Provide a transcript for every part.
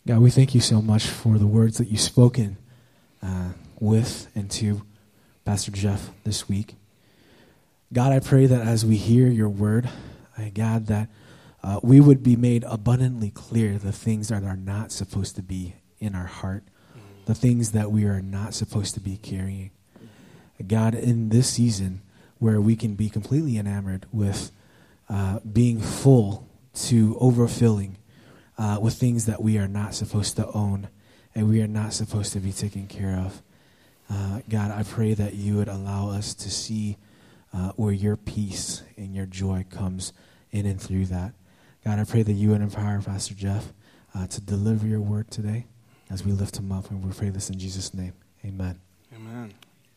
God, we thank you so much for the words that you've spoken with and to Pastor Jeff this week. God, I pray that as we hear your word, God, that we would be made abundantly clear the things that are not supposed to be in our heart, the things that we are not supposed to be carrying. God, in this season where we can be completely enamored with being full to overfilling with things that we are not supposed to own and we are not supposed to be taken care of. God, I pray that you would allow us to see where your peace and your joy comes in and through that. God, I pray that you would empower Pastor Jeff to deliver your word today as we lift him up, and we pray this in Jesus' name. Amen. Amen.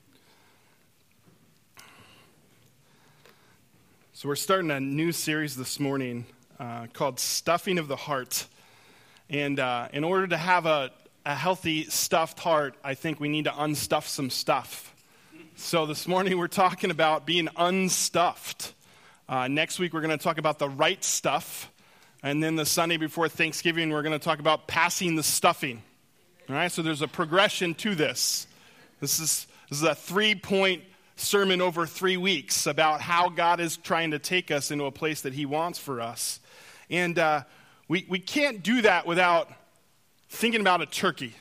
So we're starting a new series this morning called Stuffing of the Heart. And in order to have a healthy, stuffed heart, I think we need to unstuff some stuff. So this morning we're talking about being unstuffed. Next week we're going to talk about the right stuff. And then the Sunday before Thanksgiving we're going to talk about passing the stuffing. All right, so there's a progression to this. This is a 3-point sermon over 3 weeks about how God is trying to take us into a place that he wants for us. And we can't do that without thinking about a turkey.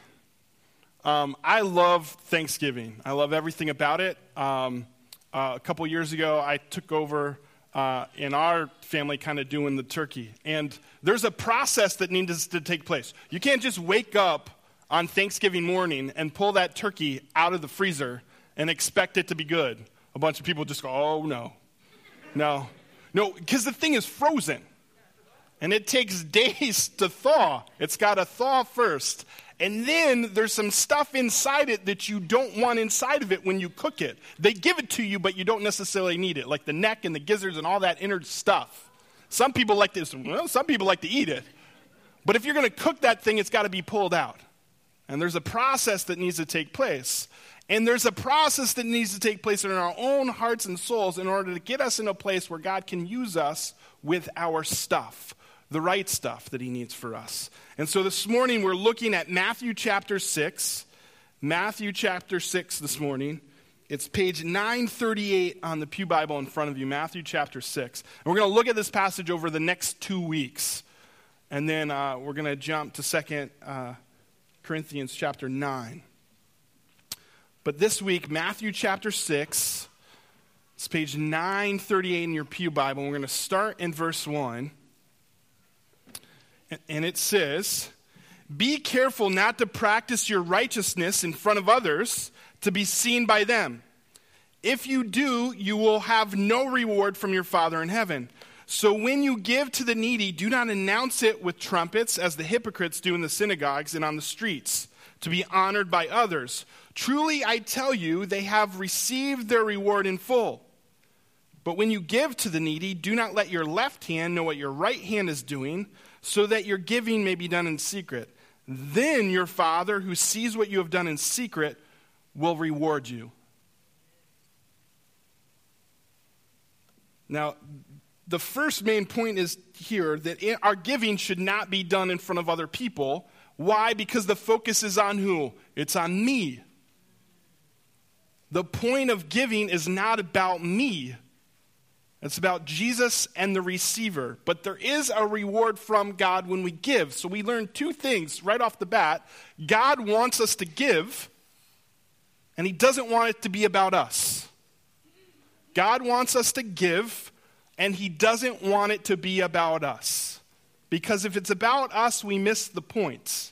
I love Thanksgiving. I love everything about it. A couple years ago, I took over in our family kind of doing the turkey. And there's a process that needs to take place. You can't just wake up on Thanksgiving morning and pull that turkey out of the freezer and expect it to be good. A bunch of people just go, oh, no, because the thing is frozen. And it takes days to thaw. It's got to thaw first. And then there's some stuff inside it that you don't want inside of it when you cook it. They give it to you, but you don't necessarily need it, like the neck and the gizzards and all that inner stuff. Some people like to eat it. But if you're going to cook that thing, it's got to be pulled out. And there's a process that needs to take place. And there's a process that needs to take place in our own hearts and souls in order to get us in a place where God can use us with our stuff, the right stuff that he needs for us. And so this morning we're looking at Matthew chapter 6. Matthew chapter 6 this morning. It's page 938 on the Pew Bible in front of you, Matthew chapter 6. And we're going to look at this passage over the next 2 weeks. And then we're going to jump to 2 Corinthians chapter 9. But this week, Matthew chapter 6, it's page 938 in your Pew Bible. We're going to start in verse 1. And it says, "Be careful not to practice your righteousness in front of others to be seen by them. If you do, you will have no reward from your Father in heaven. So when you give to the needy, do not announce it with trumpets as the hypocrites do in the synagogues and on the streets, to be honored by others. Truly, I tell you, they have received their reward in full. But when you give to the needy, do not let your left hand know what your right hand is doing, so that your giving may be done in secret. Then your Father, who sees what you have done in secret, will reward you." Now, the first main point is here that our giving should not be done in front of other people. Why? Because the focus is on who? It's on me. The point of giving is not about me. It's about Jesus and the receiver. But there is a reward from God when we give. So we learn 2 things right off the bat. God wants us to give, and he doesn't want it to be about us. God wants us to give, and he doesn't want it to be about us. Because if it's about us, we miss the point.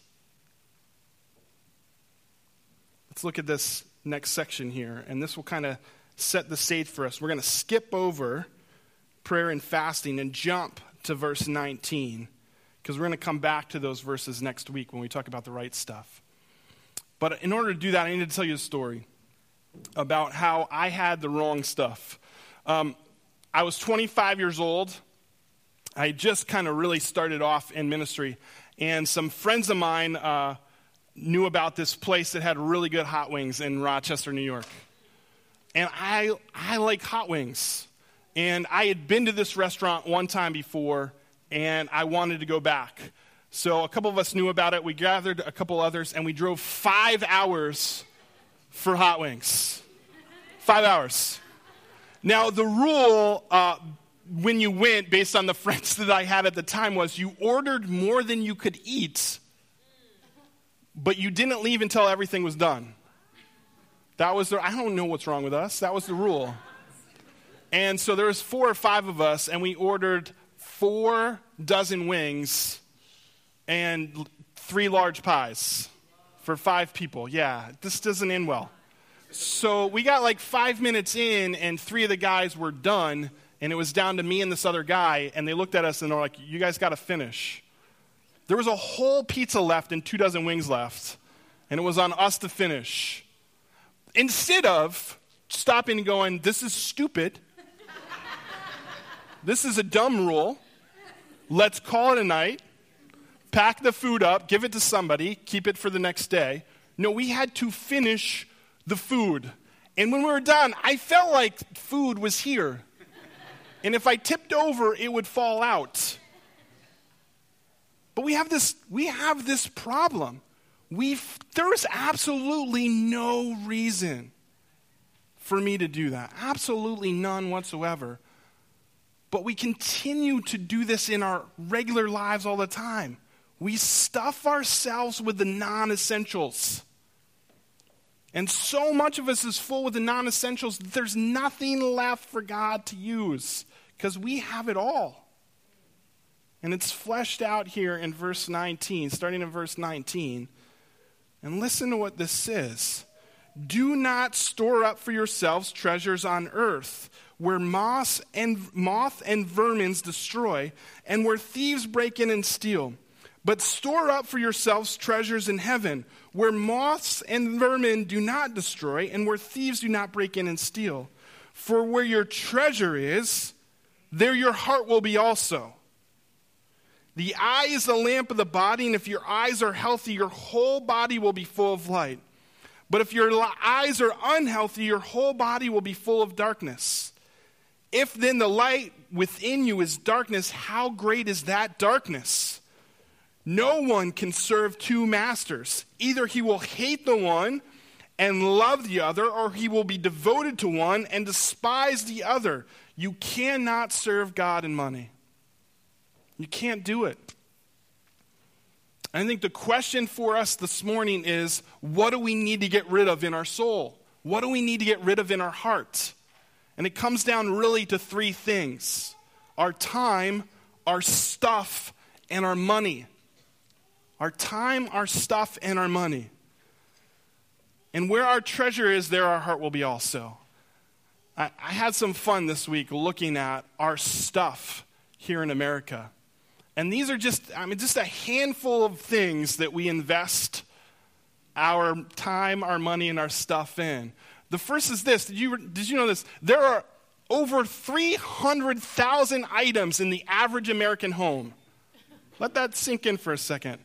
Let's look at this next section here, and this will kind of set the stage for us. We're going to skip over prayer and fasting and jump to verse 19, because we're going to come back to those verses next week when we talk about the right stuff. But in order to do that, I need to tell you a story about how I had the wrong stuff. I was 25 years old. I just kind of really started off in ministry, and some friends of mine knew about this place that had really good hot wings in Rochester, New York. And I like hot wings. And I had been to this restaurant one time before, and I wanted to go back. So a couple of us knew about it. We gathered a couple others, and we drove 5 hours for hot wings. 5 hours. Now, the rule when you went, based on the friends that I had at the time, was you ordered more than you could eat, but you didn't leave until everything was done. That was I don't know what's wrong with us. That was the rule. And so there was 4 or 5 of us, and we ordered 4 dozen wings and 3 large pies for 5 people. Yeah, this doesn't end well. So we got like 5 minutes in, and 3 of the guys were done, and it was down to me and this other guy, and they looked at us and they're like, you guys got to finish. There was a whole pizza left and 2 dozen wings left, and it was on us to finish. Instead of stopping and going, this is stupid. This is a dumb rule. Let's call it a night. Pack the food up, give it to somebody, keep it for the next day. No, we had to finish the food. And when we were done, I felt like food was here. And if I tipped over, it would fall out. But we have this problem. There is absolutely no reason for me to do that. Absolutely none whatsoever. But we continue to do this in our regular lives all the time. We stuff ourselves with the non-essentials. And so much of us is full with the non-essentials that there's nothing left for God to use because we have it all. And it's fleshed out here in verse 19, starting in verse 19. And listen to what this says. Do not store up for yourselves treasures on earth, where moth and vermins destroy, and where thieves break in and steal. But store up for yourselves treasures in heaven, where moths and vermin do not destroy, and where thieves do not break in and steal. For where your treasure is, there your heart will be also. The eye is the lamp of the body, and if your eyes are healthy, your whole body will be full of light. But if your eyes are unhealthy, your whole body will be full of darkness. If then the light within you is darkness, how great is that darkness? No one can serve 2 masters. Either he will hate the one and love the other, or he will be devoted to one and despise the other. You cannot serve God and money. You can't do it. I think the question for us this morning is, what do we need to get rid of in our soul? What do we need to get rid of in our heart? And it comes down really to 3 things: our time, our stuff, and our money. Our time, our stuff, and our money. And where our treasure is, there our heart will be also. I had some fun this week looking at our stuff here in America. And these are just a handful of things that we invest our time, our money, and our stuff in. The first is this. Did you know this? There are over 300,000 items in the average American home. Let that sink in for a second.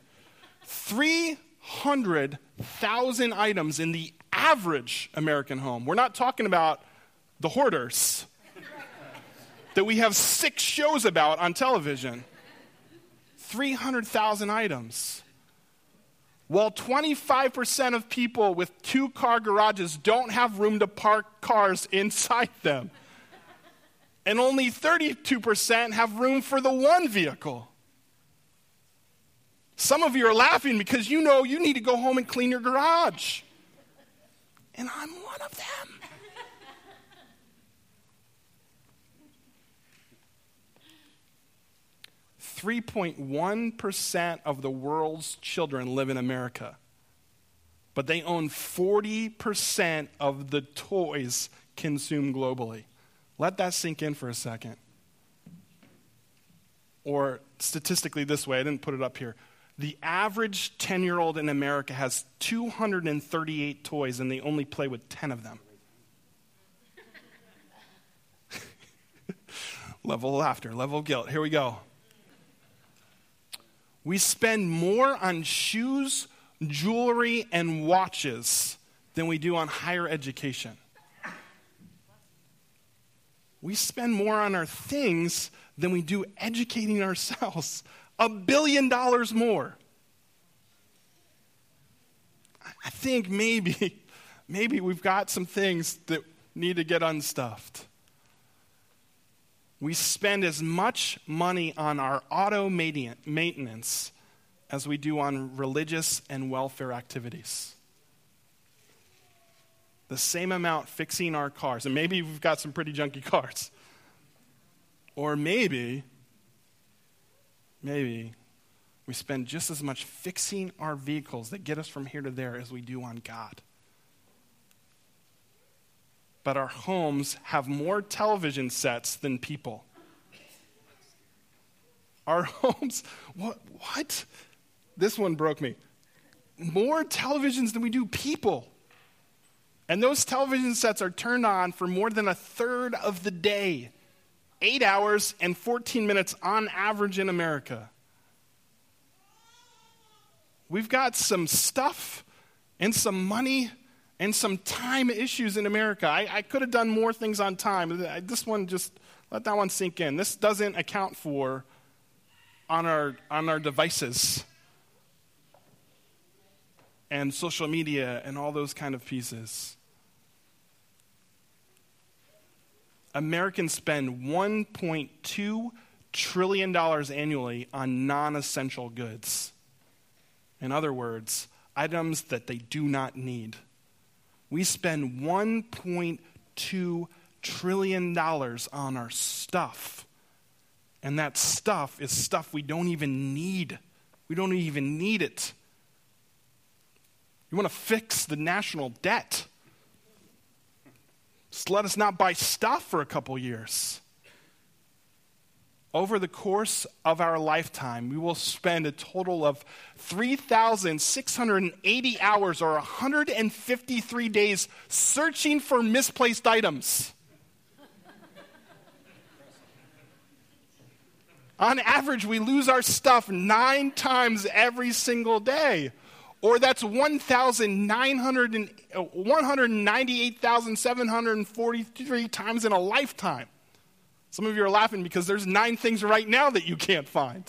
300,000 items in the average American home. We're not talking about the hoarders that we have 6 shows about on television. 300,000 items. While 25% of people with 2-car garages don't have room to park cars inside them. And only 32% have room for the 1 vehicle. Some of you are laughing because you know you need to go home and clean your garage. And I'm one of them. .1% of the world's children live in America, but they own 40% of the toys consumed globally. Let that sink in for a second. Or statistically this way, I didn't put it up here. The average 10-year-old in America has 238 toys, and they only play with 10 of them. Level of laughter, level of guilt. Here we go. We spend more on shoes, jewelry, and watches than we do on higher education. We spend more on our things than we do educating ourselves. $1 billion more. I think maybe we've got some things that need to get unstuffed. We spend as much money on our auto maintenance as we do on religious and welfare activities. The same amount fixing our cars. And maybe we've got some pretty junky cars. Or maybe we spend just as much fixing our vehicles that get us from here to there as we do on God. But our homes have more television sets than people. Our homes, what? This one broke me. More televisions than we do people. And those television sets are turned on for more than a third of the day. 8 hours and 14 minutes on average in America. We've got some stuff and some money and some time issues in America. I could have done more things on time. This one, just let that one sink in. This doesn't account for on our devices and social media and all those kind of pieces. Americans spend $1.2 trillion annually on non-essential goods. In other words, items that they do not need. We spend $1.2 trillion on our stuff. And that stuff is stuff we don't even need. We don't even need it. You want to fix the national debt. Just let us not buy stuff for a couple years. Over the course of our lifetime, we will spend a total of 3,680 hours or 153 days searching for misplaced items. On average, we lose our stuff 9 times every single day. Or that's 198,743 times in a lifetime. Some of you are laughing because there's 9 things right now that you can't find.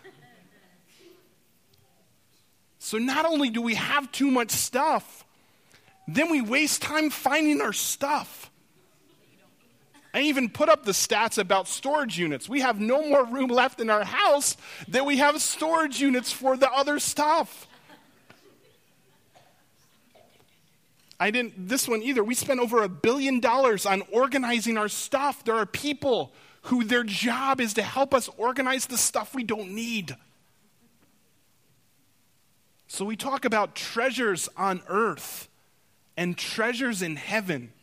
So not only do we have too much stuff, then we waste time finding our stuff. I even put up the stats about storage units. We have no more room left in our house than we have storage units for the other stuff. This one either. We spent over $1 billion on organizing our stuff. There are people who their job is to help us organize the stuff we don't need. So we talk about treasures on earth and treasures in heaven.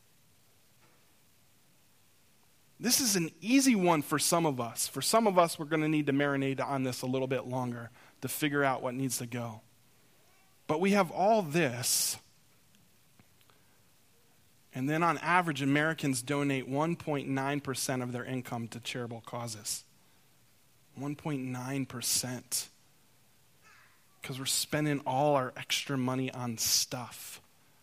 This is an easy one for some of us. For some of us, we're going to need to marinate on this a little bit longer to figure out what needs to go. But we have all this. And then on average, Americans donate 1.9% of their income to charitable causes. 1.9%. Because we're spending all our extra money on stuff.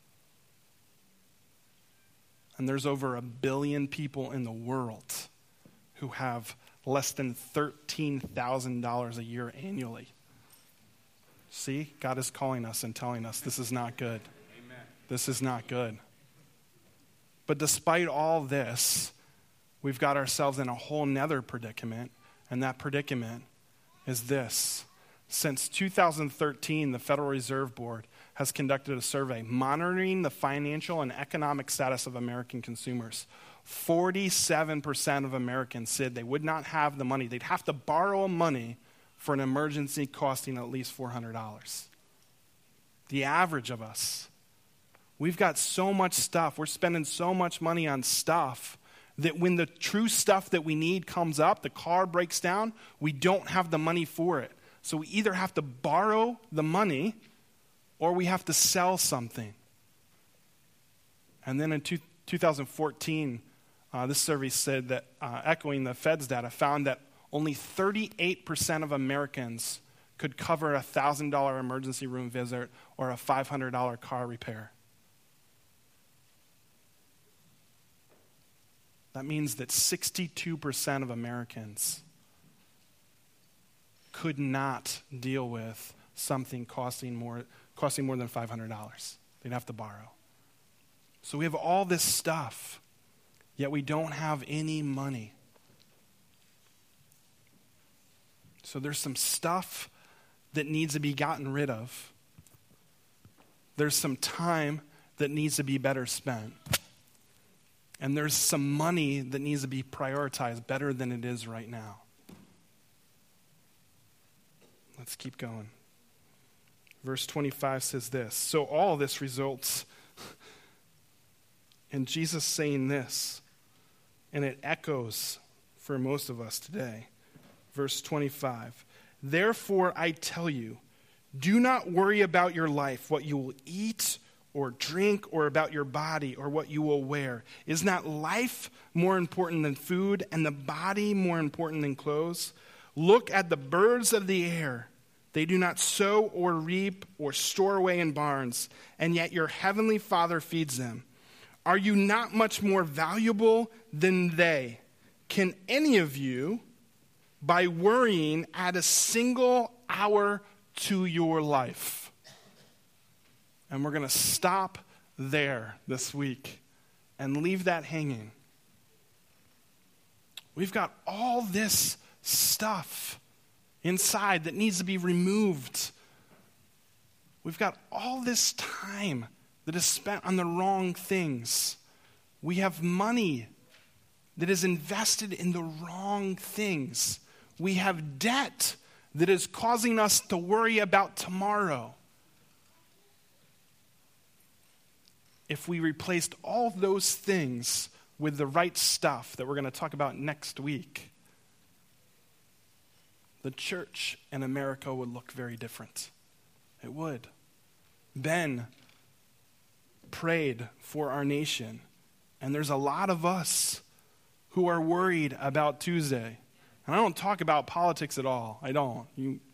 And there's over 1 billion people in the world who have less than $13,000 a year annually. See, God is calling us and telling us this is not good. Amen. This is not good. But despite all this, we've got ourselves in a whole nother predicament, and that predicament is this. Since 2013, the Federal Reserve Board has conducted a survey monitoring the financial and economic status of American consumers. 47% of Americans said they would not have the money. They'd have to borrow money for an emergency costing at least $400. The average of us. We've got so much stuff. We're spending so much money on stuff that when the true stuff that we need comes up, the car breaks down, we don't have the money for it. So we either have to borrow the money or we have to sell something. And then in 2014, this survey said that, echoing the Fed's data, found that only 38% of Americans could cover a $1,000 emergency room visit or a $500 car repair. That means that 62% of Americans could not deal with something costing more than $500. They'd have to borrow. So we have all this stuff, yet we don't have any money. So there's some stuff that needs to be gotten rid of. There's some time that needs to be better spent. And there's some money that needs to be prioritized better than it is right now. Let's keep going. Verse 25 says this. So all this results in Jesus saying this, and it echoes for most of us today. Verse 25. Therefore I tell you, do not worry about your life, what you will eat or drink, or about your body, or what you will wear. Is not life more important than food, and the body more important than clothes? Look at the birds of the air. They do not sow or reap or store away in barns, and yet your heavenly Father feeds them. Are you not much more valuable than they? Can any of you, by worrying, add a single hour to your life? And we're going to stop there this week and leave that hanging. We've got all this stuff inside that needs to be removed. We've got all this time that is spent on the wrong things. We have money that is invested in the wrong things. We have debt that is causing us to worry about tomorrow. If we replaced all those things with the right stuff that we're going to talk about next week, the church in America would look very different. It would. Ben prayed for our nation, and there's a lot of us who are worried about Tuesday. And I don't talk about politics at all. I don't.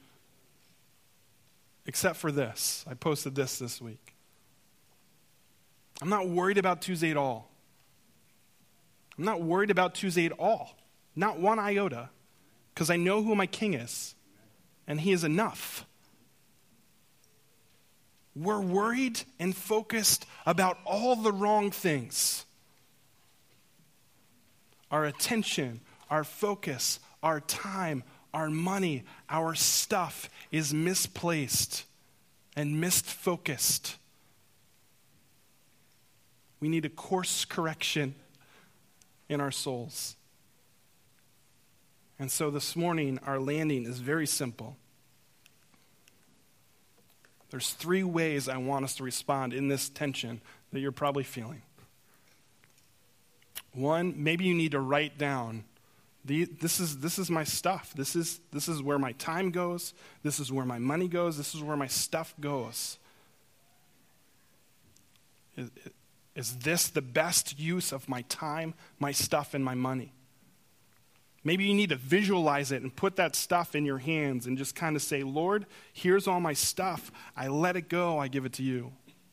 Except for this. I posted this week. I'm not worried about Tuesday at all. I'm not worried about Tuesday at all. Not one iota. Because I know who my king is. And he is enough. We're worried and focused about all the wrong things. Our attention, our focus, our time, our money, our stuff is misplaced and misfocused. We need a course correction in our souls. And so this morning, our landing is very simple. There's 3 ways I want us to respond in this tension that you're probably feeling. 1, maybe you need to write down, this is my stuff. This is where my time goes. This is where my money goes. This is where my stuff goes. Is this the best use of my time, my stuff, and my money? Maybe you need to visualize it and put that stuff in your hands and just kind of say, Lord, here's all my stuff. I let it go. I give it to you.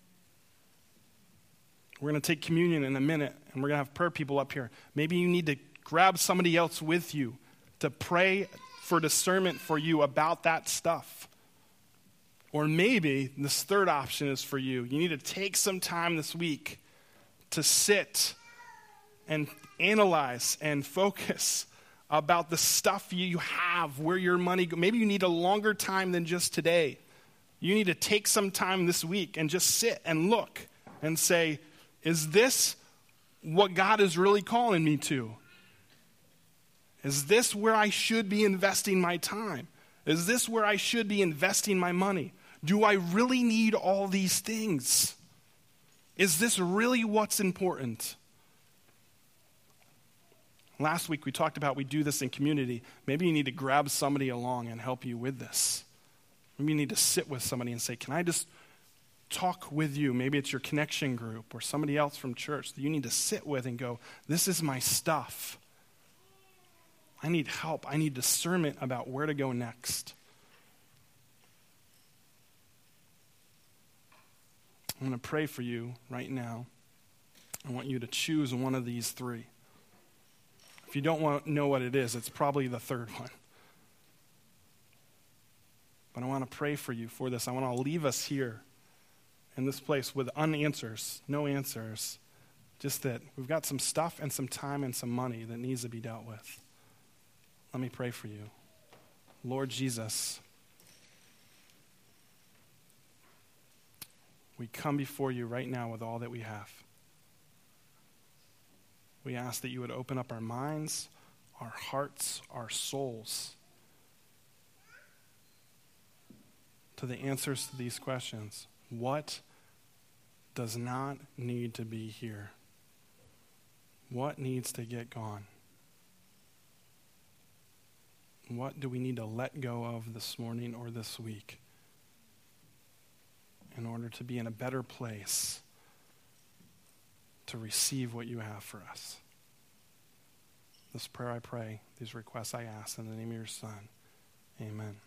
We're going to take communion in a minute, and we're going to have prayer people up here. Maybe you need to grab somebody else with you to pray for discernment for you about that stuff. Or maybe this third option is for you. You need to take some time this week to sit and analyze and focus about the stuff you have, where your money goes. Maybe you need a longer time than just today. You need to take some time this week and just sit and look and say, is this what God is really calling me to? Is this where I should be investing my time? Is this where I should be investing my money? Do I really need all these things? Is this really what's important? Last week we talked about we do this in community. Maybe you need to grab somebody along and help you with this. Maybe you need to sit with somebody and say, can I just talk with you? Maybe it's your connection group or somebody else from church that you need to sit with and go, this is my stuff. I need help. I need discernment about where to go next. I'm going to pray for you right now. I want you to choose one of these 3. If you don't know what it is, it's probably the third one. But I want to pray for you for this. I want to leave us here in this place with unanswers, no answers. Just that we've got some stuff and some time and some money that needs to be dealt with. Let me pray for you. Lord Jesus, we come before you right now with all that we have. We ask that you would open up our minds, our hearts, our souls to the answers to these questions. What does not need to be here? What needs to get gone? What do we need to let go of this morning or this week in order to be in a better place to receive what you have for us? This prayer I pray, these requests I ask in the name of your Son. Amen.